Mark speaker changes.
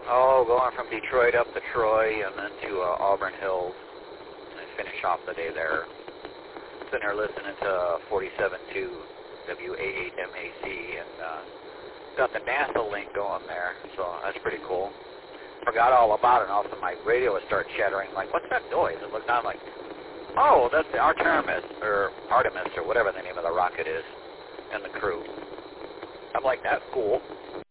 Speaker 1: Oh, going from Detroit up to Troy and then to Auburn Hills and finish off the day there. Sitting there listening to 47.2 WA8MAC and got the NASA link going there, so that's pretty cool. Forgot all about it, and all of a sudden my radio would start chattering, like, what's that noise? It looked down like, oh, that's the Artemis, or whatever the name of the rocket is, and the crew. I'm like, that's cool.